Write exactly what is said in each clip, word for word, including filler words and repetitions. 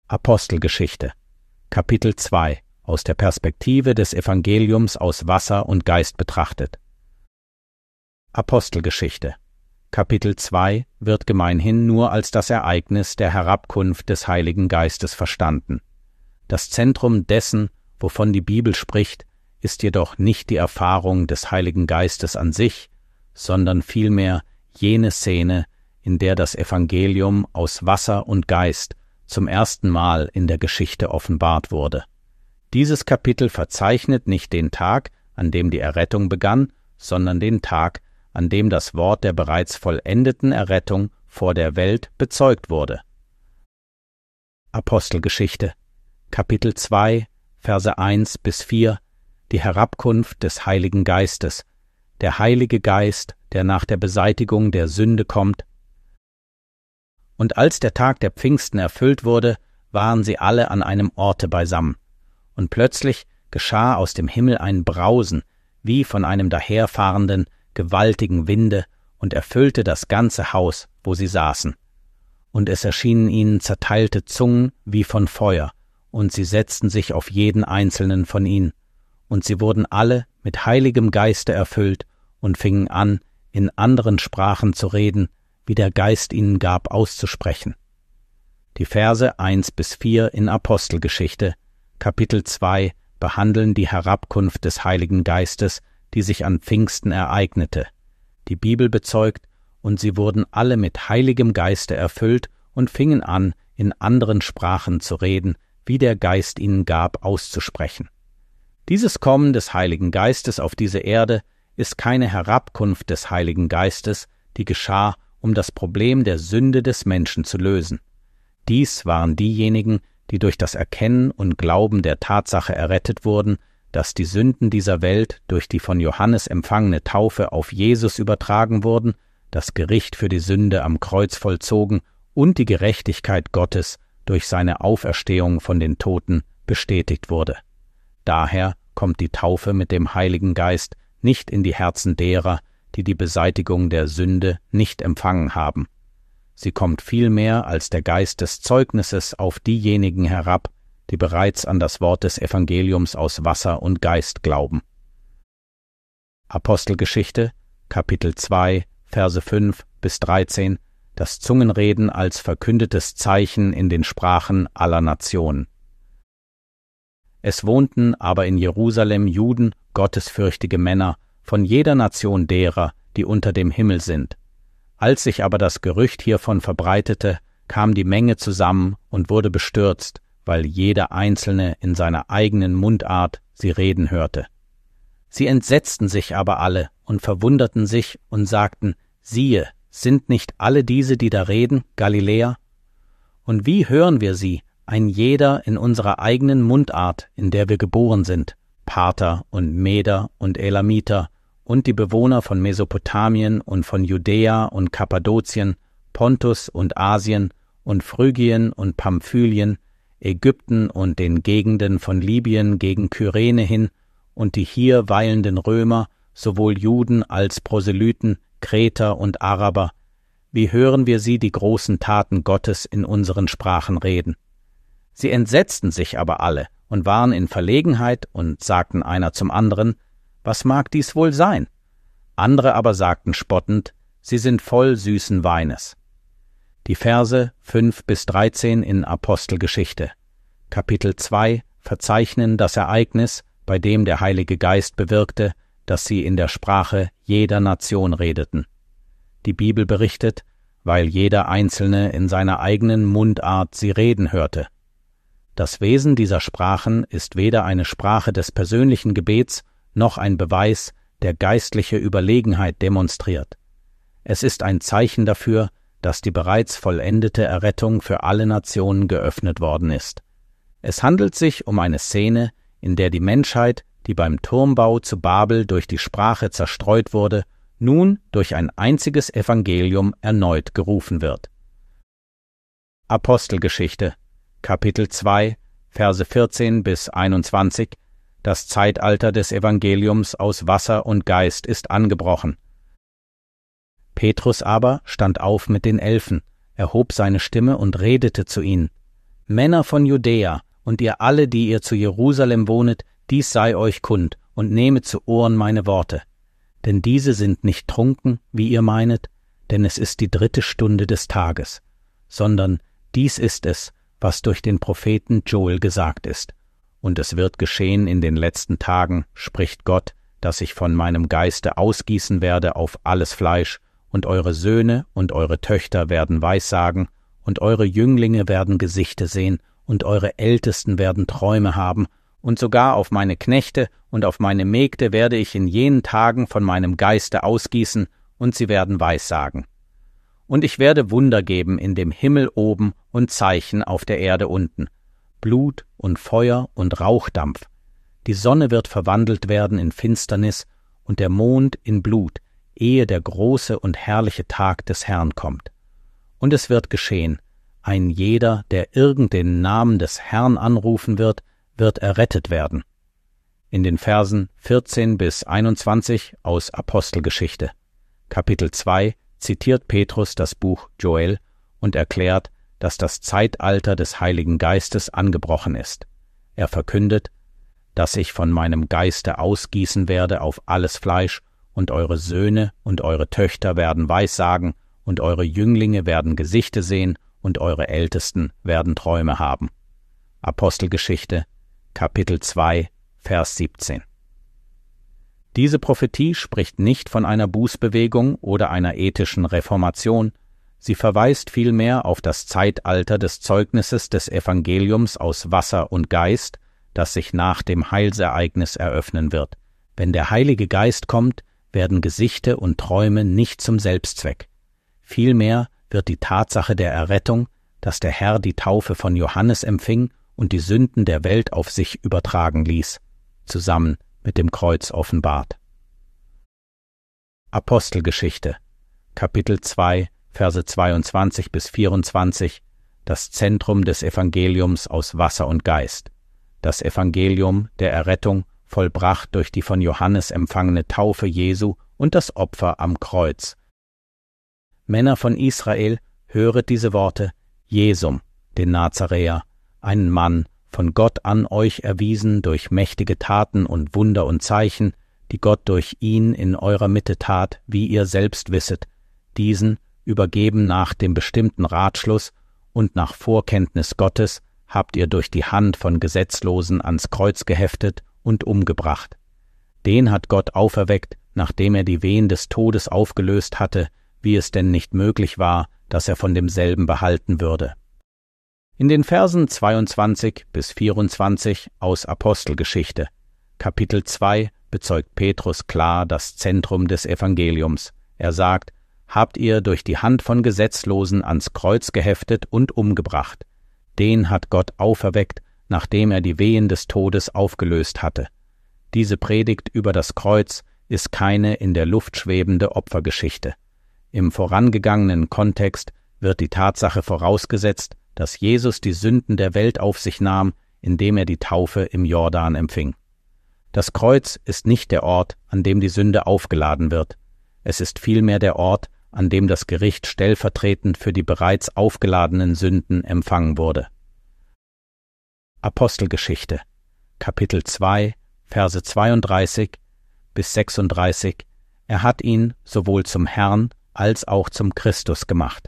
Apostelgeschichte, Kapitel zwei, aus der Perspektive des Evangeliums aus Wasser und Geist betrachtet. Apostelgeschichte, Kapitel zwei wird gemeinhin nur als das Ereignis der Herabkunft des Heiligen Geistes verstanden. Das Zentrum dessen, wovon die Bibel spricht, ist jedoch nicht die Erfahrung des Heiligen Geistes an sich, sondern vielmehr jene Szene, in der das Evangelium aus Wasser und Geist zum ersten Mal in der Geschichte offenbart wurde. Dieses Kapitel verzeichnet nicht den Tag, an dem die Errettung begann, sondern den Tag, an dem das Wort der bereits vollendeten Errettung vor der Welt bezeugt wurde. Apostelgeschichte, Kapitel zwei, Verse eins bis vier, die Herabkunft des Heiligen Geistes, der Heilige Geist, der nach der Beseitigung der Sünde kommt. Und als der Tag der Pfingsten erfüllt wurde, waren sie alle an einem Orte beisammen. Und plötzlich geschah aus dem Himmel ein Brausen, wie von einem daherfahrenden, gewaltigen Winde, und erfüllte das ganze Haus, wo sie saßen. Und es erschienen ihnen zerteilte Zungen wie von Feuer, und sie setzten sich auf jeden einzelnen von ihnen. Und sie wurden alle mit Heiligem Geiste erfüllt und fingen an, in anderen Sprachen zu reden, wie der Geist ihnen gab auszusprechen. Die Verse eins bis vier in Apostelgeschichte, Kapitel zwei, behandeln die Herabkunft des Heiligen Geistes, die sich an Pfingsten ereignete. Die Bibel bezeugt, und sie wurden alle mit Heiligem Geiste erfüllt und fingen an, in anderen Sprachen zu reden, wie der Geist ihnen gab auszusprechen. Dieses Kommen des Heiligen Geistes auf diese Erde ist keine Herabkunft des Heiligen Geistes, die geschah, um das Problem der Sünde des Menschen zu lösen. Dies waren diejenigen, die durch das Erkennen und Glauben der Tatsache errettet wurden, dass die Sünden dieser Welt durch die von Johannes empfangene Taufe auf Jesus übertragen wurden, das Gericht für die Sünde am Kreuz vollzogen und die Gerechtigkeit Gottes durch seine Auferstehung von den Toten bestätigt wurde. Daher kommt die Taufe mit dem Heiligen Geist nicht in die Herzen derer, die die Beseitigung der Sünde nicht empfangen haben. Sie kommt vielmehr als der Geist des Zeugnisses auf diejenigen herab, die bereits an das Wort des Evangeliums aus Wasser und Geist glauben. Apostelgeschichte, Kapitel zwei, Verse fünf bis dreizehn, das Zungenreden als verkündetes Zeichen in den Sprachen aller Nationen. Es wohnten aber in Jerusalem Juden, gottesfürchtige Männer, von jeder Nation derer, die unter dem Himmel sind. Als sich aber das Gerücht hiervon verbreitete, kam die Menge zusammen und wurde bestürzt, weil jeder Einzelne in seiner eigenen Mundart sie reden hörte. Sie entsetzten sich aber alle und verwunderten sich und sagten, siehe, sind nicht alle diese, die da reden, Galiläer? Und wie hören wir sie, ein jeder in unserer eigenen Mundart, in der wir geboren sind, Parther und Meder und Elamiter und die Bewohner von Mesopotamien und von Judäa und Kappadokien, Pontus und Asien und Phrygien und Pamphylien, Ägypten und den Gegenden von Libyen gegen Kyrene hin und die hier weilenden Römer, sowohl Juden als Proselyten, Kreter und Araber, wie hören wir sie die großen Taten Gottes in unseren Sprachen reden? Sie entsetzten sich aber alle und waren in Verlegenheit und sagten einer zum anderen, was mag dies wohl sein? Andere aber sagten spottend, sie sind voll süßen Weines. Die Verse fünf bis dreizehn in Apostelgeschichte, Kapitel zwei, verzeichnen das Ereignis, bei dem der Heilige Geist bewirkte, dass sie in der Sprache jeder Nation redeten. Die Bibel berichtet, weil jeder Einzelne in seiner eigenen Mundart sie reden hörte. Das Wesen dieser Sprachen ist weder eine Sprache des persönlichen Gebets noch ein Beweis, der geistliche Überlegenheit demonstriert. Es ist ein Zeichen dafür, dass die bereits vollendete Errettung für alle Nationen geöffnet worden ist. Es handelt sich um eine Szene, in der die Menschheit, die beim Turmbau zu Babel durch die Sprache zerstreut wurde, nun durch ein einziges Evangelium erneut gerufen wird. Apostelgeschichte, Kapitel zwei, Verse vierzehn bis einundzwanzig. Das Zeitalter des Evangeliums aus Wasser und Geist ist angebrochen. Petrus aber stand auf mit den Elfen, erhob seine Stimme und redete zu ihnen. Männer von Judäa und ihr alle, die ihr zu Jerusalem wohnet, dies sei euch kund, und nehmet zu Ohren meine Worte. Denn diese sind nicht trunken, wie ihr meinet, denn es ist die dritte Stunde des Tages, sondern dies ist es, was durch den Propheten Joel gesagt ist. Und es wird geschehen in den letzten Tagen, spricht Gott, dass ich von meinem Geiste ausgießen werde auf alles Fleisch, und eure Söhne und eure Töchter werden Weissagen, und eure Jünglinge werden Gesichte sehen, und eure Ältesten werden Träume haben, und sogar auf meine Knechte und auf meine Mägde werde ich in jenen Tagen von meinem Geiste ausgießen, und sie werden Weissagen. Und ich werde Wunder geben in dem Himmel oben und Zeichen auf der Erde unten, Blut und Feuer und Rauchdampf. Die Sonne wird verwandelt werden in Finsternis und der Mond in Blut, ehe der große und herrliche Tag des Herrn kommt. Und es wird geschehen, ein jeder, der irgend den Namen des Herrn anrufen wird, wird errettet werden. In den Versen vierzehn bis einundzwanzig aus Apostelgeschichte. Kapitel zwei zitiert Petrus das Buch Joel und erklärt, dass das Zeitalter des Heiligen Geistes angebrochen ist. Er verkündet, dass ich von meinem Geiste ausgießen werde auf alles Fleisch, und eure Söhne und eure Töchter werden Weissagen, und eure Jünglinge werden Gesichte sehen, und eure Ältesten werden Träume haben. Apostelgeschichte, Kapitel zwei, Vers siebzehn. Diese Prophetie spricht nicht von einer Bußbewegung oder einer ethischen Reformation, sie verweist vielmehr auf das Zeitalter des Zeugnisses des Evangeliums aus Wasser und Geist, das sich nach dem Heilsereignis eröffnen wird. Wenn der Heilige Geist kommt, werden Gesichte und Träume nicht zum Selbstzweck. Vielmehr wird die Tatsache der Errettung, dass der Herr die Taufe von Johannes empfing und die Sünden der Welt auf sich übertragen ließ, zusammen mit dem Kreuz offenbart. Apostelgeschichte, Kapitel zwei, Verse zweiundzwanzig bis vierundzwanzig, das Zentrum des Evangeliums aus Wasser und Geist, das Evangelium der Errettung, vollbracht durch die von Johannes empfangene Taufe Jesu und das Opfer am Kreuz. Männer von Israel, höret diese Worte, Jesum, den Nazaräer, einen Mann, von Gott an euch erwiesen durch mächtige Taten und Wunder und Zeichen, die Gott durch ihn in eurer Mitte tat, wie ihr selbst wisset, diesen, übergeben nach dem bestimmten Ratschluss und nach Vorkenntnis Gottes, habt ihr durch die Hand von Gesetzlosen ans Kreuz geheftet und umgebracht. Den hat Gott auferweckt, nachdem er die Wehen des Todes aufgelöst hatte, wie es denn nicht möglich war, dass er von demselben behalten würde. In den Versen zweiundzwanzig bis vierundzwanzig aus Apostelgeschichte, Kapitel zwei, bezeugt Petrus klar das Zentrum des Evangeliums. Er sagt, habt ihr durch die Hand von Gesetzlosen ans Kreuz geheftet und umgebracht. Den hat Gott auferweckt, nachdem er die Wehen des Todes aufgelöst hatte. Diese Predigt über das Kreuz ist keine in der Luft schwebende Opfergeschichte. Im vorangegangenen Kontext wird die Tatsache vorausgesetzt, dass Jesus die Sünden der Welt auf sich nahm, indem er die Taufe im Jordan empfing. Das Kreuz ist nicht der Ort, an dem die Sünde aufgeladen wird. Es ist vielmehr der Ort, an dem das Gericht stellvertretend für die bereits aufgeladenen Sünden empfangen wurde. Apostelgeschichte, Kapitel zwei, Verse zweiunddreißig bis sechsunddreißig. Er hat ihn sowohl zum Herrn als auch zum Christus gemacht.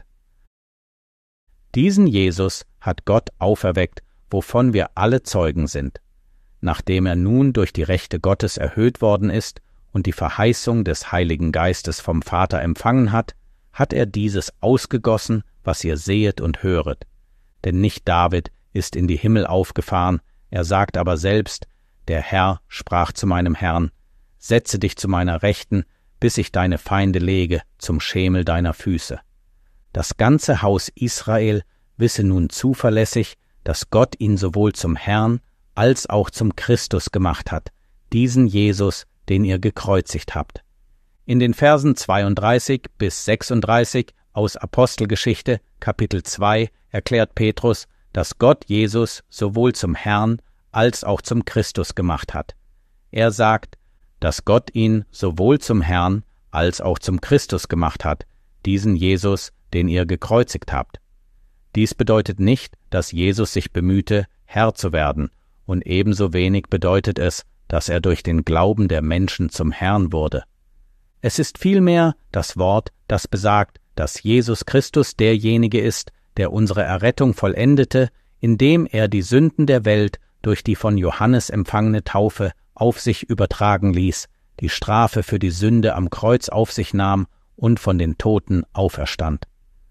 Diesen Jesus hat Gott auferweckt, wovon wir alle Zeugen sind. Nachdem er nun durch die Rechte Gottes erhöht worden ist und die Verheißung des Heiligen Geistes vom Vater empfangen hat, hat er dieses ausgegossen, was ihr sehet und höret. Denn nicht David ist in die Himmel aufgefahren, er sagt aber selbst, der Herr sprach zu meinem Herrn, setze dich zu meiner Rechten, bis ich deine Feinde lege zum Schemel deiner Füße. Das ganze Haus Israel wisse nun zuverlässig, dass Gott ihn sowohl zum Herrn als auch zum Christus gemacht hat, diesen Jesus, den ihr gekreuzigt habt. In den Versen zweiunddreißig bis sechsunddreißig aus Apostelgeschichte, Kapitel zwei, erklärt Petrus, dass Gott Jesus sowohl zum Herrn als auch zum Christus gemacht hat. Er sagt, dass Gott ihn sowohl zum Herrn als auch zum Christus gemacht hat, diesen Jesus, den ihr gekreuzigt habt. Dies bedeutet nicht, dass Jesus sich bemühte, Herr zu werden, und ebenso wenig bedeutet es, dass er durch den Glauben der Menschen zum Herrn wurde. Es ist vielmehr das Wort, das besagt, dass Jesus Christus derjenige ist, der unsere Errettung vollendete, indem er die Sünden der Welt durch die von Johannes empfangene Taufe auf sich übertragen ließ, die Strafe für die Sünde am Kreuz auf sich nahm und von den Toten auferstand.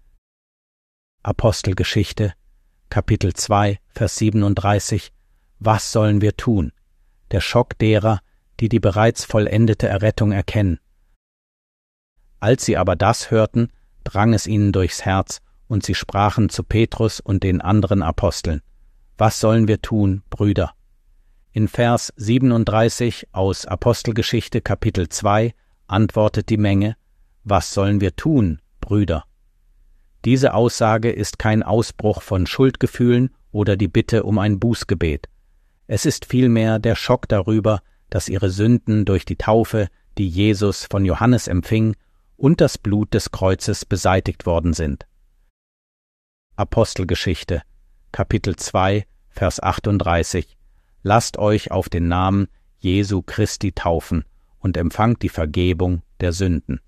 Apostelgeschichte, Kapitel zwei, Vers siebenunddreißig. Was sollen wir tun? Der Schock derer, die die bereits vollendete Errettung erkennen. Als sie aber das hörten, drang es ihnen durchs Herz, und sie sprachen zu Petrus und den anderen Aposteln: Was sollen wir tun, Brüder? In Vers siebenunddreißig aus Apostelgeschichte Kapitel zwei antwortet die Menge: Was sollen wir tun, Brüder? Diese Aussage ist kein Ausbruch von Schuldgefühlen oder die Bitte um ein Bußgebet. Es ist vielmehr der Schock darüber, dass ihre Sünden durch die Taufe, die Jesus von Johannes empfing, und das Blut des Kreuzes beseitigt worden sind. Apostelgeschichte, Kapitel zwei, Vers achtunddreißig. Lasst euch auf den Namen Jesu Christi taufen und empfangt die Vergebung der Sünden.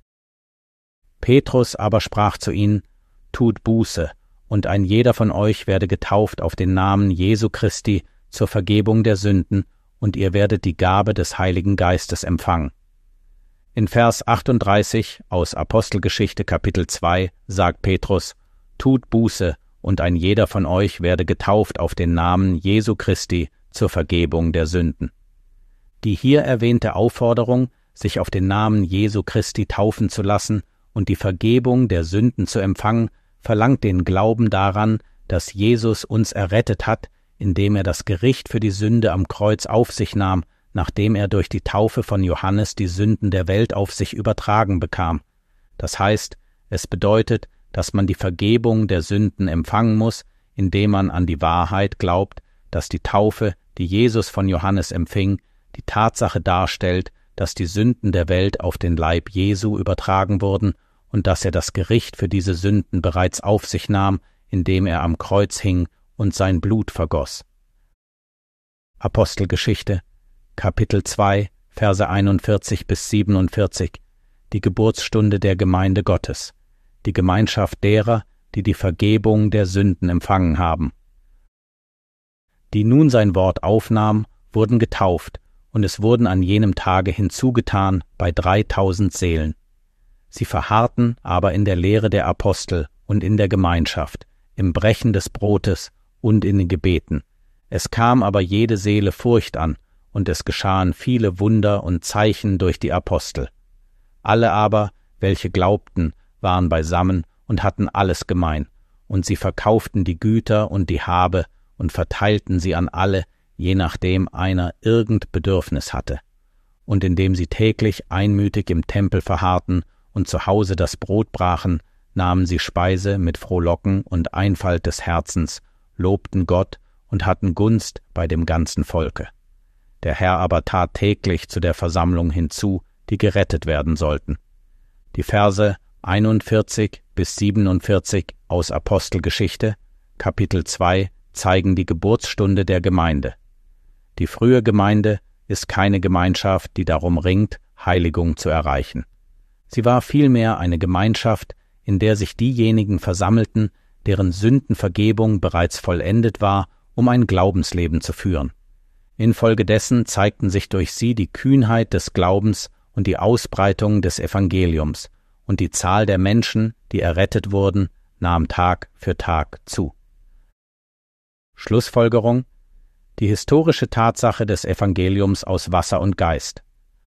Petrus aber sprach zu ihnen: Tut Buße, und ein jeder von euch werde getauft auf den Namen Jesu Christi zur Vergebung der Sünden, und ihr werdet die Gabe des Heiligen Geistes empfangen. In Vers achtunddreißig aus Apostelgeschichte Kapitel zwei sagt Petrus: Tut Buße, und ein jeder von euch werde getauft auf den Namen Jesu Christi zur Vergebung der Sünden. Die hier erwähnte Aufforderung, sich auf den Namen Jesu Christi taufen zu lassen und die Vergebung der Sünden zu empfangen, verlangt den Glauben daran, dass Jesus uns errettet hat, indem er das Gericht für die Sünde am Kreuz auf sich nahm, nachdem er durch die Taufe von Johannes die Sünden der Welt auf sich übertragen bekam. Das heißt, es bedeutet, dass man die Vergebung der Sünden empfangen muss, indem man an die Wahrheit glaubt, dass die Taufe, die Jesus von Johannes empfing, die Tatsache darstellt, dass die Sünden der Welt auf den Leib Jesu übertragen wurden und dass er das Gericht für diese Sünden bereits auf sich nahm, indem er am Kreuz hing und sein Blut vergoss. Apostelgeschichte, Kapitel zwei, Verse einundvierzig bis siebenundvierzig. Die Geburtsstunde der Gemeinde Gottes, die Gemeinschaft derer, die die Vergebung der Sünden empfangen haben. Die nun sein Wort aufnahmen, wurden getauft, und es wurden an jenem Tage hinzugetan bei dreitausend Seelen. Sie verharrten aber in der Lehre der Apostel und in der Gemeinschaft, im Brechen des Brotes und in den Gebeten. Es kam aber jede Seele Furcht an, und es geschahen viele Wunder und Zeichen durch die Apostel. Alle aber, welche glaubten, waren beisammen und hatten alles gemein, und sie verkauften die Güter und die Habe und verteilten sie an alle, je nachdem einer irgend Bedürfnis hatte. Und indem sie täglich einmütig im Tempel verharrten und zu Hause das Brot brachen, nahmen sie Speise mit Frohlocken und Einfalt des Herzens, lobten Gott und hatten Gunst bei dem ganzen Volke. Der Herr aber tat täglich zu der Versammlung hinzu, die gerettet werden sollten. Die Verse einundvierzig bis siebenundvierzig aus Apostelgeschichte, Kapitel zwei, zeigen die Geburtsstunde der Gemeinde. Die frühe Gemeinde ist keine Gemeinschaft, die darum ringt, Heiligung zu erreichen. Sie war vielmehr eine Gemeinschaft, in der sich diejenigen versammelten, deren Sündenvergebung bereits vollendet war, um ein Glaubensleben zu führen. Infolgedessen zeigten sich durch sie die Kühnheit des Glaubens und die Ausbreitung des Evangeliums, und die Zahl der Menschen, die errettet wurden, nahm Tag für Tag zu. Schlussfolgerung: Die historische Tatsache des Evangeliums aus Wasser und Geist.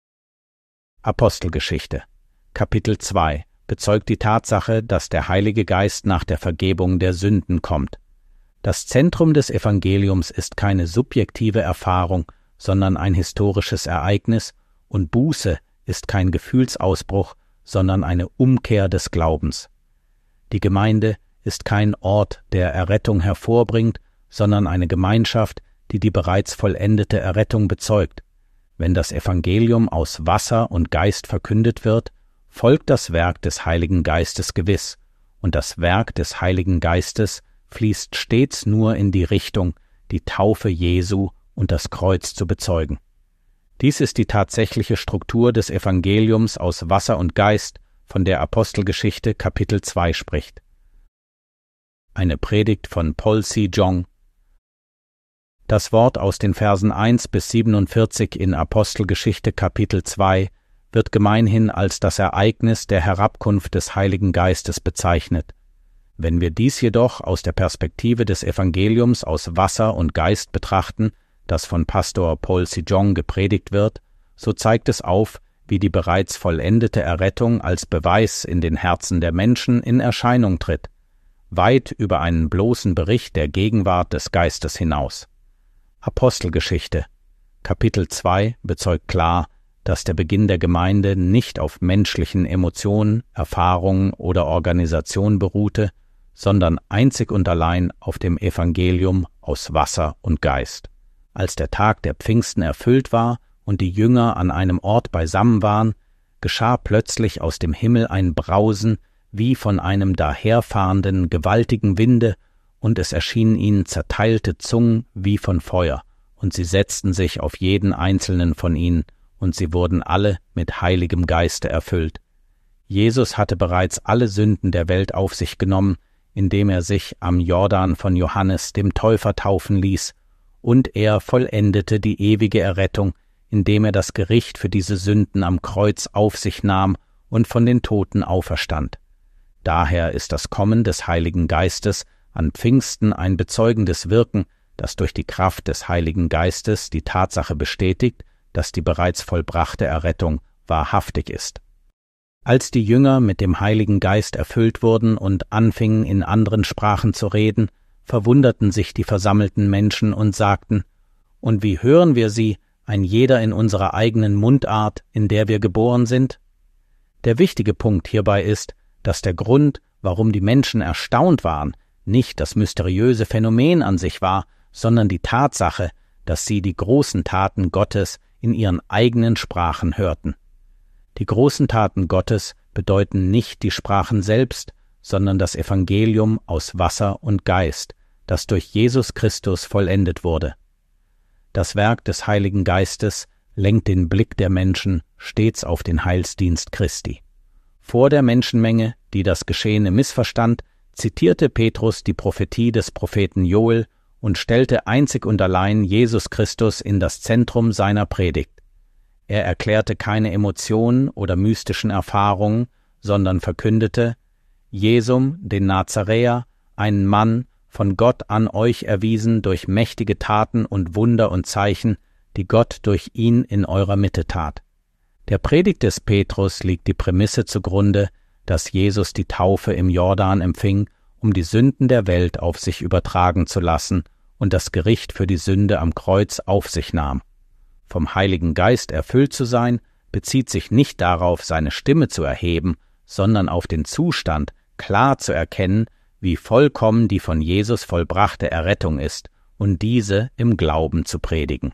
Apostelgeschichte, Kapitel zwei, bezeugt die Tatsache, dass der Heilige Geist nach der Vergebung der Sünden kommt. Das Zentrum des Evangeliums ist keine subjektive Erfahrung, sondern ein historisches Ereignis, und Buße ist kein Gefühlsausbruch, sondern eine Umkehr des Glaubens. Die Gemeinde ist kein Ort, der Errettung hervorbringt, sondern eine Gemeinschaft, die die bereits vollendete Errettung bezeugt. Wenn das Evangelium aus Wasser und Geist verkündet wird, folgt das Werk des Heiligen Geistes gewiss, und das Werk des Heiligen Geistes fließt stets nur in die Richtung, die Taufe Jesu und das Kreuz zu bezeugen. Dies ist die tatsächliche Struktur des Evangeliums aus Wasser und Geist, von der Apostelgeschichte Kapitel zwei spricht. Eine Predigt von Paul C. Jong. Das Wort aus den Versen eins bis siebenundvierzig in Apostelgeschichte Kapitel zwei wird gemeinhin als das Ereignis der Herabkunft des Heiligen Geistes bezeichnet. Wenn wir dies jedoch aus der Perspektive des Evangeliums aus Wasser und Geist betrachten, das von Pastor Paul C. Jong gepredigt wird, so zeigt es auf, wie die bereits vollendete Errettung als Beweis in den Herzen der Menschen in Erscheinung tritt, weit über einen bloßen Bericht der Gegenwart des Geistes hinaus. Apostelgeschichte Kapitel zwei bezeugt klar, dass der Beginn der Gemeinde nicht auf menschlichen Emotionen, Erfahrungen oder Organisation beruhte, sondern einzig und allein auf dem Evangelium aus Wasser und Geist. Als der Tag der Pfingsten erfüllt war und die Jünger an einem Ort beisammen waren, geschah plötzlich aus dem Himmel ein Brausen wie von einem daherfahrenden gewaltigen Winde, und es erschienen ihnen zerteilte Zungen wie von Feuer, und sie setzten sich auf jeden einzelnen von ihnen, und sie wurden alle mit Heiligem Geiste erfüllt. Jesus hatte bereits alle Sünden der Welt auf sich genommen, indem er sich am Jordan von Johannes dem Täufer taufen ließ, und er vollendete die ewige Errettung, indem er das Gericht für diese Sünden am Kreuz auf sich nahm und von den Toten auferstand. Daher ist das Kommen des Heiligen Geistes an Pfingsten ein bezeugendes Wirken, das durch die Kraft des Heiligen Geistes die Tatsache bestätigt, dass die bereits vollbrachte Errettung wahrhaftig ist. Als die Jünger mit dem Heiligen Geist erfüllt wurden und anfingen, in anderen Sprachen zu reden, verwunderten sich die versammelten Menschen und sagten: Und wie hören wir sie, ein jeder in unserer eigenen Mundart, in der wir geboren sind? Der wichtige Punkt hierbei ist, dass der Grund, warum die Menschen erstaunt waren, nicht das mysteriöse Phänomen an sich war, sondern die Tatsache, dass sie die großen Taten Gottes in ihren eigenen Sprachen hörten. Die großen Taten Gottes bedeuten nicht die Sprachen selbst, sondern das Evangelium aus Wasser und Geist, das durch Jesus Christus vollendet wurde. Das Werk des Heiligen Geistes lenkt den Blick der Menschen stets auf den Heilsdienst Christi. Vor der Menschenmenge, die das Geschehene missverstand, zitierte Petrus die Prophetie des Propheten Joel und stellte einzig und allein Jesus Christus in das Zentrum seiner Predigt. Er erklärte keine Emotionen oder mystischen Erfahrungen, sondern verkündete: Jesum, den Nazaräer, einen Mann, von Gott an euch erwiesen durch mächtige Taten und Wunder und Zeichen, die Gott durch ihn in eurer Mitte tat. Der Predigt des Petrus liegt die Prämisse zugrunde, dass Jesus die Taufe im Jordan empfing, um die Sünden der Welt auf sich übertragen zu lassen und das Gericht für die Sünde am Kreuz auf sich nahm. Vom Heiligen Geist erfüllt zu sein, bezieht sich nicht darauf, seine Stimme zu erheben, sondern auf den Zustand, klar zu erkennen, wie vollkommen die von Jesus vollbrachte Errettung ist, und diese im Glauben zu predigen.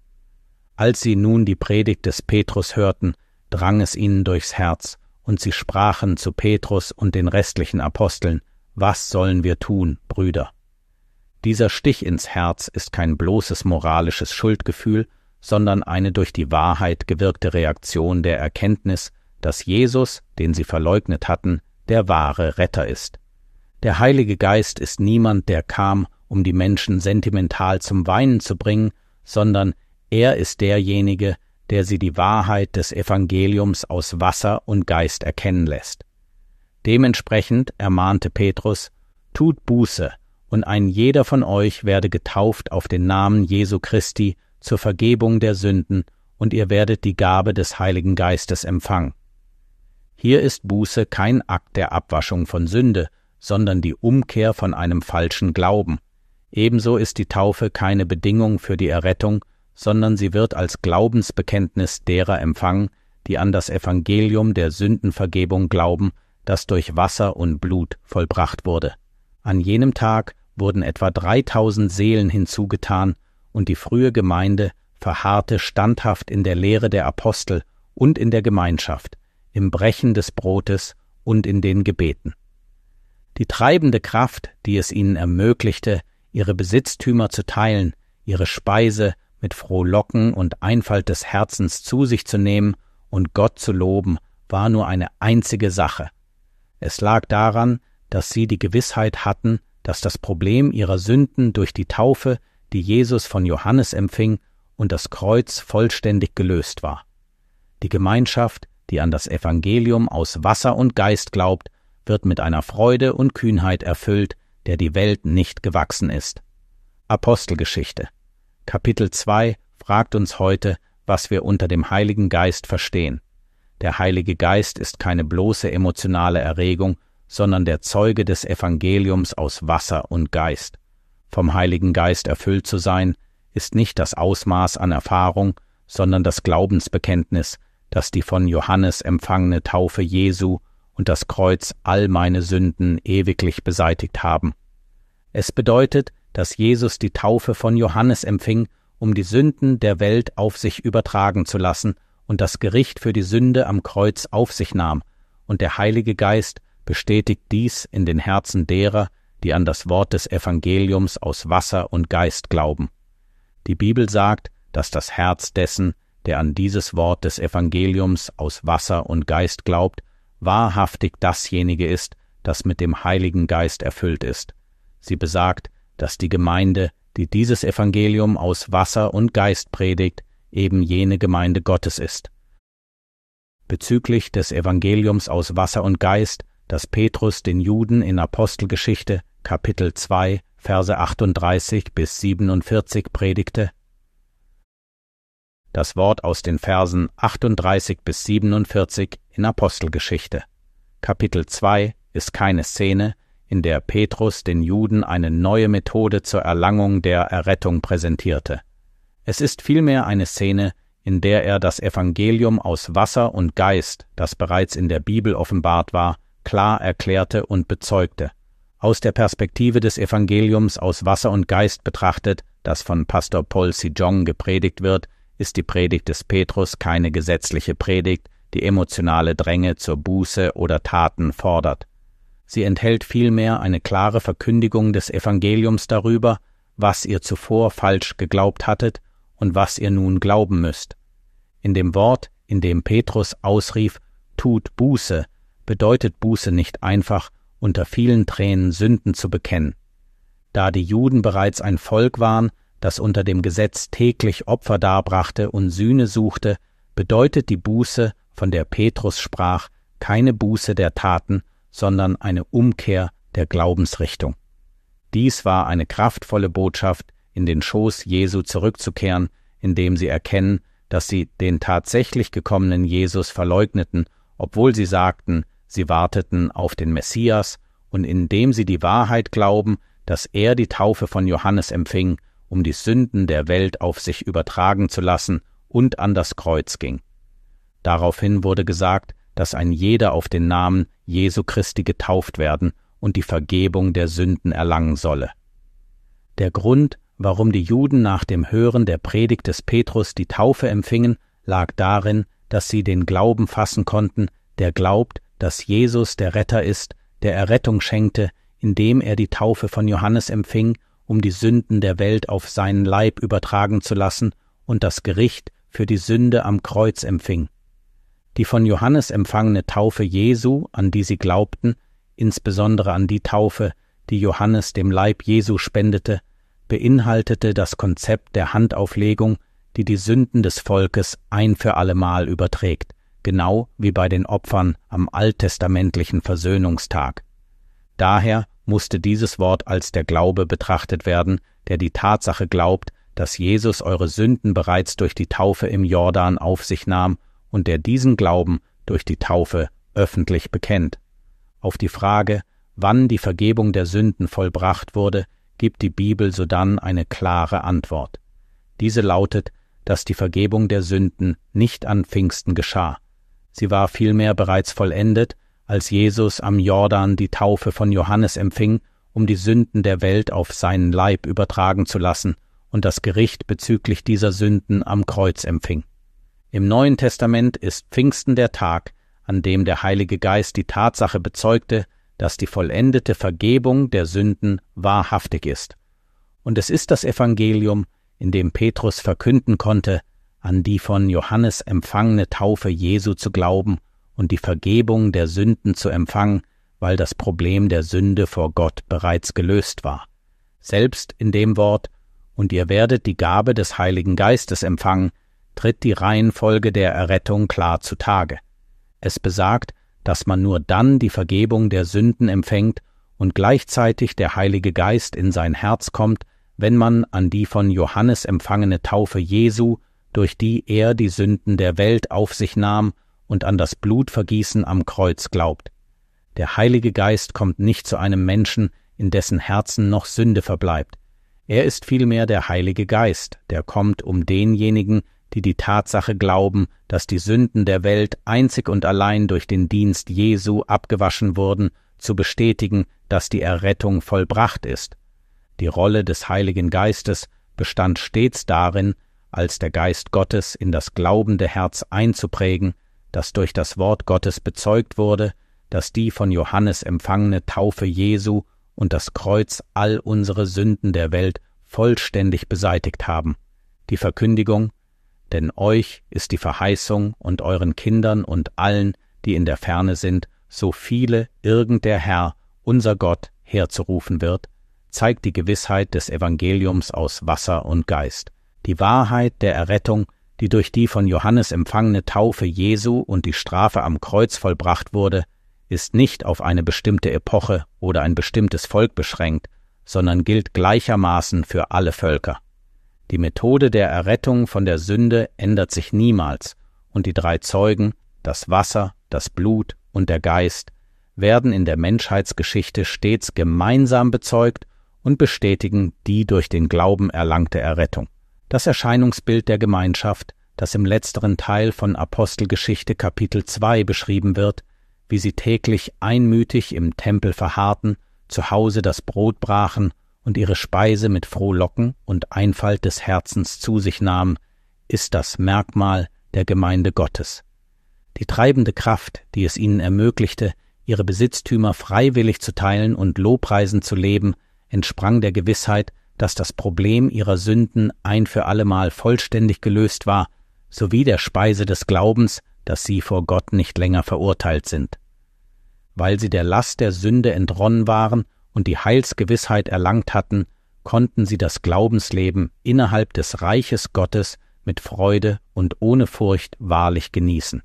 Als sie nun die Predigt des Petrus hörten, drang es ihnen durchs Herz, und sie sprachen zu Petrus und den restlichen Aposteln: Was sollen wir tun, Brüder? Dieser Stich ins Herz ist kein bloßes moralisches Schuldgefühl, sondern eine durch die Wahrheit gewirkte Reaktion der Erkenntnis, dass Jesus, den sie verleugnet hatten, der wahre Retter ist. Der Heilige Geist ist niemand, der kam, um die Menschen sentimental zum Weinen zu bringen, sondern er ist derjenige, der sie die Wahrheit des Evangeliums aus Wasser und Geist erkennen lässt. Dementsprechend ermahnte Petrus: Tut Buße, und ein jeder von euch werde getauft auf den Namen Jesu Christi zur Vergebung der Sünden, und ihr werdet die Gabe des Heiligen Geistes empfangen. Hier ist Buße kein Akt der Abwaschung von Sünde, sondern die Umkehr von einem falschen Glauben. Ebenso ist die Taufe keine Bedingung für die Errettung, sondern sie wird als Glaubensbekenntnis derer empfangen, die an das Evangelium der Sündenvergebung glauben, das durch Wasser und Blut vollbracht wurde. An jenem Tag wurden etwa dreitausend Seelen hinzugetan, und die frühe Gemeinde verharrte standhaft in der Lehre der Apostel und in der Gemeinschaft, im Brechen des Brotes und in den Gebeten. Die treibende Kraft, die es ihnen ermöglichte, ihre Besitztümer zu teilen, ihre Speise mit Frohlocken und Einfalt des Herzens zu sich zu nehmen und Gott zu loben, war nur eine einzige Sache. Es lag daran, dass sie die Gewissheit hatten, dass das Problem ihrer Sünden durch die Taufe, die Jesus von Johannes empfing, und das Kreuz vollständig gelöst war. Die Gemeinschaft, die an das Evangelium aus Wasser und Geist glaubt, wird mit einer Freude und Kühnheit erfüllt, der die Welt nicht gewachsen ist. Apostelgeschichte Kapitel zwei fragt uns heute, was wir unter dem Heiligen Geist verstehen. Der Heilige Geist ist keine bloße emotionale Erregung, sondern der Zeuge des Evangeliums aus Wasser und Geist. Vom Heiligen Geist erfüllt zu sein, ist nicht das Ausmaß an Erfahrung, sondern das Glaubensbekenntnis, dass die von Johannes empfangene Taufe Jesu und das Kreuz all meine Sünden ewiglich beseitigt haben. Es bedeutet, dass Jesus die Taufe von Johannes empfing, um die Sünden der Welt auf sich übertragen zu lassen und das Gericht für die Sünde am Kreuz auf sich nahm, und der Heilige Geist bestätigt dies in den Herzen derer, die an das Wort des Evangeliums aus Wasser und Geist glauben. Die Bibel sagt, dass das Herz dessen, der an dieses Wort des Evangeliums aus Wasser und Geist glaubt, wahrhaftig dasjenige ist, das mit dem Heiligen Geist erfüllt ist. Sie besagt, dass die Gemeinde, die dieses Evangelium aus Wasser und Geist predigt, eben jene Gemeinde Gottes ist. Bezüglich des Evangeliums aus Wasser und Geist, das Petrus den Juden in Apostelgeschichte Kapitel zwei, Verse achtunddreißig bis siebenundvierzig predigte. Das Wort aus den Versen achtunddreißig bis siebenundvierzig in Apostelgeschichte. Kapitel zwei ist keine Szene, in der Petrus den Juden eine neue Methode zur Erlangung der Errettung präsentierte. Es ist vielmehr eine Szene, in der er das Evangelium aus Wasser und Geist, das bereits in der Bibel offenbart war, klar erklärte und bezeugte. Aus der Perspektive des Evangeliums aus Wasser und Geist betrachtet, das von Pastor Paul Sejong gepredigt wird, ist die Predigt des Petrus keine gesetzliche Predigt, die emotionale Dränge zur Buße oder Taten fordert. Sie enthält vielmehr eine klare Verkündigung des Evangeliums darüber, was ihr zuvor falsch geglaubt hattet und was ihr nun glauben müsst. In dem Wort, in dem Petrus ausrief, »Tut Buße«, bedeutet Buße nicht einfach, unter vielen Tränen Sünden zu bekennen. Da die Juden bereits ein Volk waren, das unter dem Gesetz täglich Opfer darbrachte und Sühne suchte, bedeutet die Buße, von der Petrus sprach, keine Buße der Taten, sondern eine Umkehr der Glaubensrichtung. Dies war eine kraftvolle Botschaft, in den Schoß Jesu zurückzukehren, indem sie erkennen, dass sie den tatsächlich gekommenen Jesus verleugneten, obwohl sie sagten, sie warteten auf den Messias, und indem sie die Wahrheit glauben, dass er die Taufe von Johannes empfing, um die Sünden der Welt auf sich übertragen zu lassen, und an das Kreuz ging. Daraufhin wurde gesagt, dass ein jeder auf den Namen Jesu Christi getauft werden und die Vergebung der Sünden erlangen solle. Der Grund, warum die Juden nach dem Hören der Predigt des Petrus die Taufe empfingen, lag darin, dass sie den Glauben fassen konnten, der glaubt, dass Jesus der Retter ist, der Errettung schenkte, indem er die Taufe von Johannes empfing, um die Sünden der Welt auf seinen Leib übertragen zu lassen und das Gericht für die Sünde am Kreuz empfing. Die von Johannes empfangene Taufe Jesu, an die sie glaubten, insbesondere an die Taufe, die Johannes dem Leib Jesu spendete, beinhaltete das Konzept der Handauflegung, die die Sünden des Volkes ein für allemal überträgt, genau wie bei den Opfern am alttestamentlichen Versöhnungstag. Daher musste dieses Wort als der Glaube betrachtet werden, der die Tatsache glaubt, dass Jesus eure Sünden bereits durch die Taufe im Jordan auf sich nahm und der diesen Glauben durch die Taufe öffentlich bekennt. Auf die Frage, wann die Vergebung der Sünden vollbracht wurde, gibt die Bibel sodann eine klare Antwort. Diese lautet, dass die Vergebung der Sünden nicht an Pfingsten geschah. Sie war vielmehr bereits vollendet, als Jesus am Jordan die Taufe von Johannes empfing, um die Sünden der Welt auf seinen Leib übertragen zu lassen und das Gericht bezüglich dieser Sünden am Kreuz empfing. Im Neuen Testament ist Pfingsten der Tag, an dem der Heilige Geist die Tatsache bezeugte, dass die vollendete Vergebung der Sünden wahrhaftig ist. Und es ist das Evangelium, in dem Petrus verkünden konnte, an die von Johannes empfangene Taufe Jesu zu glauben und die Vergebung der Sünden zu empfangen, weil das Problem der Sünde vor Gott bereits gelöst war. Selbst in dem Wort »Und ihr werdet die Gabe des Heiligen Geistes empfangen« tritt die Reihenfolge der Errettung klar zutage. Es besagt, dass man nur dann die Vergebung der Sünden empfängt und gleichzeitig der Heilige Geist in sein Herz kommt, wenn man an die von Johannes empfangene Taufe Jesu, durch die er die Sünden der Welt auf sich nahm, und an das Blutvergießen am Kreuz glaubt. Der Heilige Geist kommt nicht zu einem Menschen, in dessen Herzen noch Sünde verbleibt. Er ist vielmehr der Heilige Geist, der kommt, um denjenigen, die die Tatsache glauben, dass die Sünden der Welt einzig und allein durch den Dienst Jesu abgewaschen wurden, zu bestätigen, dass die Errettung vollbracht ist. Die Rolle des Heiligen Geistes bestand stets darin, als der Geist Gottes in das glaubende Herz einzuprägen, das durch das Wort Gottes bezeugt wurde, dass die von Johannes empfangene Taufe Jesu und das Kreuz all unsere Sünden der Welt vollständig beseitigt haben. Die Verkündigung: Denn euch ist die Verheißung und euren Kindern und allen, die in der Ferne sind, so viele irgend der Herr, unser Gott, herzurufen wird, zeigt die Gewissheit des Evangeliums aus Wasser und Geist. Die Wahrheit der Errettung, die durch die von Johannes empfangene Taufe Jesu und die Strafe am Kreuz vollbracht wurde, ist nicht auf eine bestimmte Epoche oder ein bestimmtes Volk beschränkt, sondern gilt gleichermaßen für alle Völker. Die Methode der Errettung von der Sünde ändert sich niemals, und die drei Zeugen, das Wasser, das Blut und der Geist, werden in der Menschheitsgeschichte stets gemeinsam bezeugt und bestätigen die durch den Glauben erlangte Errettung. Das Erscheinungsbild der Gemeinschaft, das im letzteren Teil von Apostelgeschichte Kapitel zwei beschrieben wird, wie sie täglich einmütig im Tempel verharrten, zu Hause das Brot brachen und ihre Speise mit Frohlocken und Einfalt des Herzens zu sich nahmen, ist das Merkmal der Gemeinde Gottes. Die treibende Kraft, die es ihnen ermöglichte, ihre Besitztümer freiwillig zu teilen und lobpreisend zu leben, entsprang der Gewissheit, dass das Problem ihrer Sünden ein für allemal vollständig gelöst war, sowie der Speise des Glaubens, dass sie vor Gott nicht länger verurteilt sind. Weil sie der Last der Sünde entronnen waren und die Heilsgewissheit erlangt hatten, konnten sie das Glaubensleben innerhalb des Reiches Gottes mit Freude und ohne Furcht wahrlich genießen.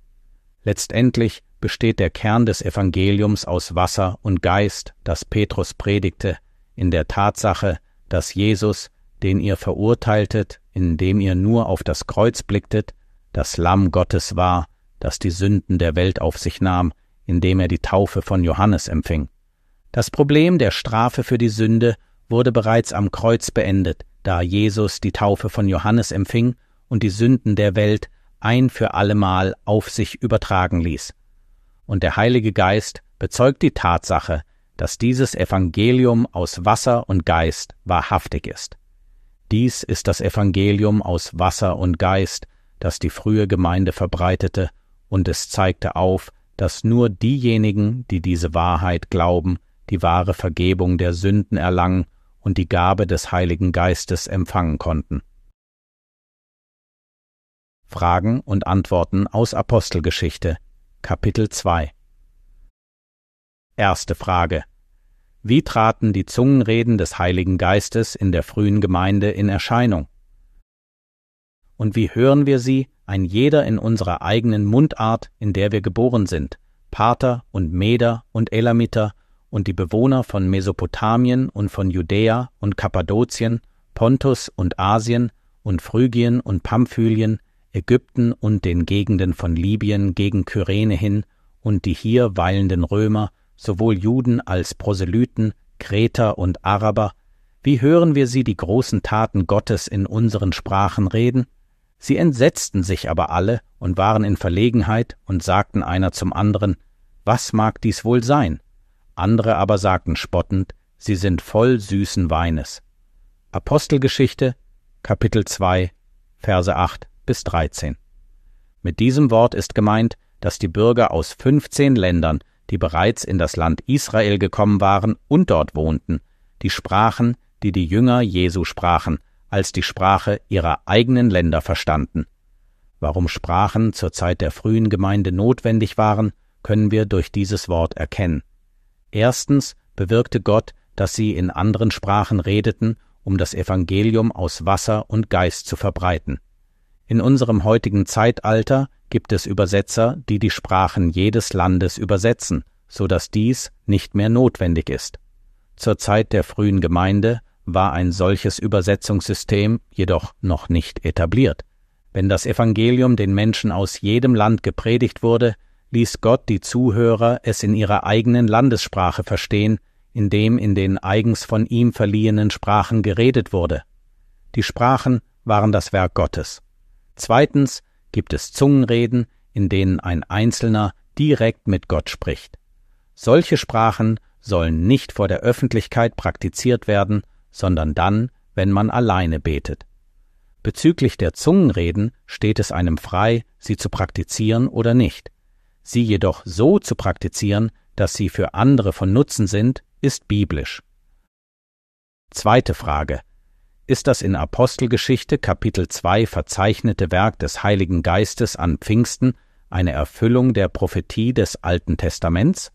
Letztendlich besteht der Kern des Evangeliums aus Wasser und Geist, das Petrus predigte, in der Tatsache, dass Jesus, den ihr verurteiltet, indem ihr nur auf das Kreuz blicktet, das Lamm Gottes war, das die Sünden der Welt auf sich nahm, indem er die Taufe von Johannes empfing. Das Problem der Strafe für die Sünde wurde bereits am Kreuz beendet, da Jesus die Taufe von Johannes empfing und die Sünden der Welt ein für allemal auf sich übertragen ließ. Und der Heilige Geist bezeugt die Tatsache, dass dieses Evangelium aus Wasser und Geist wahrhaftig ist. Dies ist das Evangelium aus Wasser und Geist, das die frühe Gemeinde verbreitete, und es zeigte auf, dass nur diejenigen, die diese Wahrheit glauben, die wahre Vergebung der Sünden erlangen und die Gabe des Heiligen Geistes empfangen konnten. Fragen und Antworten aus Apostelgeschichte, Kapitel zwei. Erste Frage: Wie traten die Zungenreden des Heiligen Geistes in der frühen Gemeinde in Erscheinung? Und wie hören wir sie, ein jeder in unserer eigenen Mundart, in der wir geboren sind, Parther und Meder und Elamiter und die Bewohner von Mesopotamien und von Judäa und Kappadokien, Pontus und Asien und Phrygien und Pamphylien, Ägypten und den Gegenden von Libyen gegen Kyrene hin und die hier weilenden Römer, sowohl Juden als Proselyten, Kreter und Araber, wie hören wir sie die großen Taten Gottes in unseren Sprachen reden? Sie entsetzten sich aber alle und waren in Verlegenheit und sagten einer zum anderen: Was mag dies wohl sein? Andere aber sagten spottend: Sie sind voll süßen Weines. Apostelgeschichte, Kapitel zwei, Verse acht bis dreizehn. Mit diesem Wort ist gemeint, dass die Bürger aus fünfzehn Ländern, die bereits in das Land Israel gekommen waren und dort wohnten, die Sprachen, die die Jünger Jesu sprachen, als die Sprache ihrer eigenen Länder verstanden. Warum Sprachen zur Zeit der frühen Gemeinde notwendig waren, können wir durch dieses Wort erkennen. Erstens bewirkte Gott, dass sie in anderen Sprachen redeten, um das Evangelium aus Wasser und Geist zu verbreiten. In unserem heutigen Zeitalter gibt es Übersetzer, die die Sprachen jedes Landes übersetzen, so dass dies nicht mehr notwendig ist. Zur Zeit der frühen Gemeinde war ein solches Übersetzungssystem jedoch noch nicht etabliert. Wenn das Evangelium den Menschen aus jedem Land gepredigt wurde, ließ Gott die Zuhörer es in ihrer eigenen Landessprache verstehen, indem in den eigens von ihm verliehenen Sprachen geredet wurde. Die Sprachen waren das Werk Gottes. Zweitens gibt es Zungenreden, in denen ein Einzelner direkt mit Gott spricht. Solche Sprachen sollen nicht vor der Öffentlichkeit praktiziert werden, sondern dann, wenn man alleine betet. Bezüglich der Zungenreden steht es einem frei, sie zu praktizieren oder nicht. Sie jedoch so zu praktizieren, dass sie für andere von Nutzen sind, ist biblisch. Zweite Frage. Ist das in Apostelgeschichte Kapitel zwei verzeichnete Werk des Heiligen Geistes an Pfingsten eine Erfüllung der Prophetie des Alten Testaments?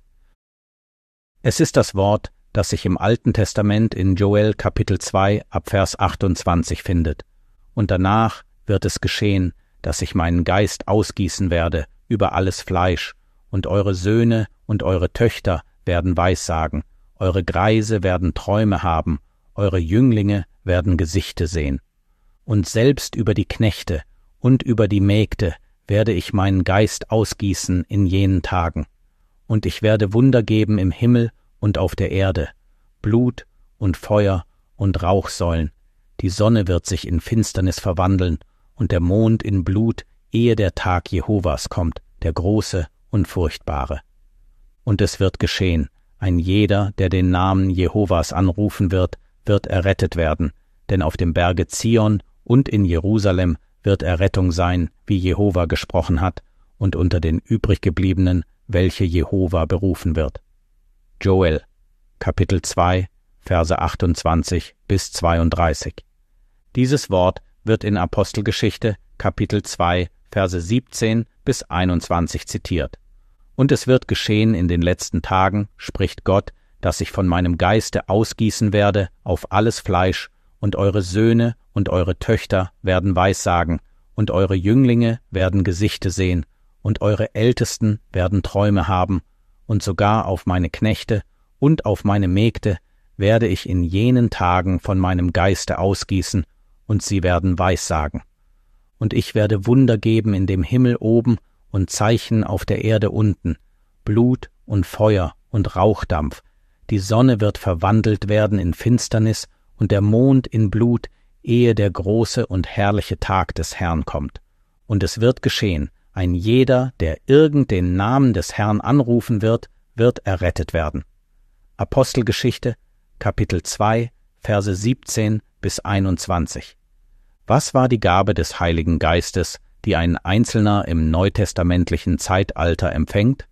Es ist das Wort, das sich im Alten Testament in Joel Kapitel zwei ab Vers achtundzwanzig findet. Und danach wird es geschehen, dass ich meinen Geist ausgießen werde über alles Fleisch, und eure Söhne und eure Töchter werden Weissagen, eure Greise werden Träume haben, eure Jünglinge werden Gesichte sehen. Und selbst über die Knechte und über die Mägde werde ich meinen Geist ausgießen in jenen Tagen. Und ich werde Wunder geben im Himmel und auf der Erde, Blut und Feuer und Rauchsäulen. Die Sonne wird sich in Finsternis verwandeln und der Mond in Blut, ehe der Tag Jehovas kommt, der große und furchtbare. Und es wird geschehen, ein jeder, der den Namen Jehovas anrufen wird, wird errettet werden, denn auf dem Berge Zion und in Jerusalem wird Errettung sein, wie Jehova gesprochen hat, und unter den übriggebliebenen, welche Jehova berufen wird. Joel, Kapitel zwei, Verse achtundzwanzig bis zweiunddreißig. Dieses Wort wird in Apostelgeschichte, Kapitel zwei, Verse siebzehn bis einundzwanzig zitiert. Und es wird geschehen in den letzten Tagen, spricht Gott, dass ich von meinem Geiste ausgießen werde auf alles Fleisch, und eure Söhne und eure Töchter werden Weissagen, und eure Jünglinge werden Gesichte sehen, und eure Ältesten werden Träume haben, und sogar auf meine Knechte und auf meine Mägde werde ich in jenen Tagen von meinem Geiste ausgießen, und sie werden Weissagen. Und ich werde Wunder geben in dem Himmel oben und Zeichen auf der Erde unten, Blut und Feuer und Rauchdampf. Die Sonne wird verwandelt werden in Finsternis und der Mond in Blut, ehe der große und herrliche Tag des Herrn kommt. Und es wird geschehen, ein jeder, der irgend den Namen des Herrn anrufen wird, wird errettet werden. Apostelgeschichte, Kapitel zwei, Verse siebzehn bis einundzwanzig. Was war die Gabe des Heiligen Geistes, die ein Einzelner im neutestamentlichen Zeitalter empfängt?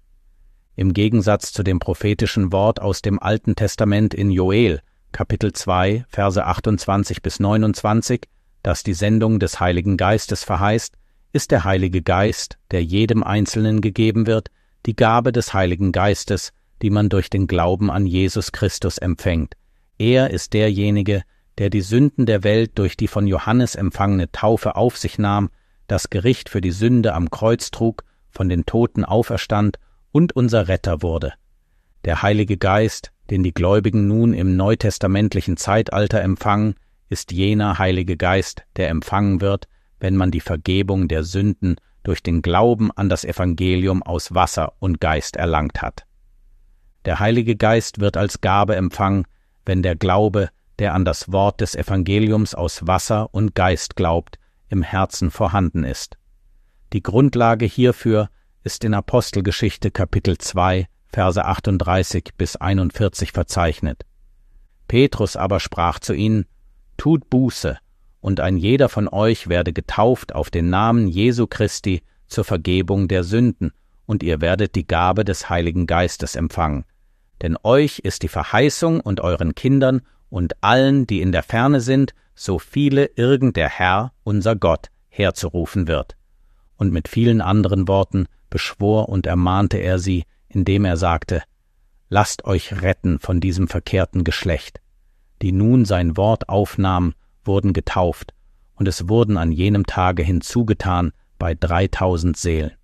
Im Gegensatz zu dem prophetischen Wort aus dem Alten Testament in Joel, Kapitel zwei, Verse achtundzwanzig bis neunundzwanzig, das die Sendung des Heiligen Geistes verheißt, ist der Heilige Geist, der jedem Einzelnen gegeben wird, die Gabe des Heiligen Geistes, die man durch den Glauben an Jesus Christus empfängt. Er ist derjenige, der die Sünden der Welt durch die von Johannes empfangene Taufe auf sich nahm, das Gericht für die Sünde am Kreuz trug, von den Toten auferstand und unser Retter wurde. Der Heilige Geist, den die Gläubigen nun im neutestamentlichen Zeitalter empfangen, ist jener Heilige Geist, der empfangen wird, wenn man die Vergebung der Sünden durch den Glauben an das Evangelium aus Wasser und Geist erlangt hat. Der Heilige Geist wird als Gabe empfangen, wenn der Glaube, der an das Wort des Evangeliums aus Wasser und Geist glaubt, im Herzen vorhanden ist. Die Grundlage hierfür ist in Apostelgeschichte Kapitel zwei, Verse achtunddreißig bis einundvierzig verzeichnet. Petrus aber sprach zu ihnen: Tut Buße, und ein jeder von euch werde getauft auf den Namen Jesu Christi zur Vergebung der Sünden, und ihr werdet die Gabe des Heiligen Geistes empfangen. Denn euch ist die Verheißung und euren Kindern und allen, die in der Ferne sind, so viele irgend der Herr, unser Gott, herzurufen wird. Und mit vielen anderen Worten beschwor und ermahnte er sie, indem er sagte: Lasst euch retten von diesem verkehrten Geschlecht. Die nun sein Wort aufnahmen, wurden getauft, und es wurden an jenem Tage hinzugetan bei dreitausend Seelen.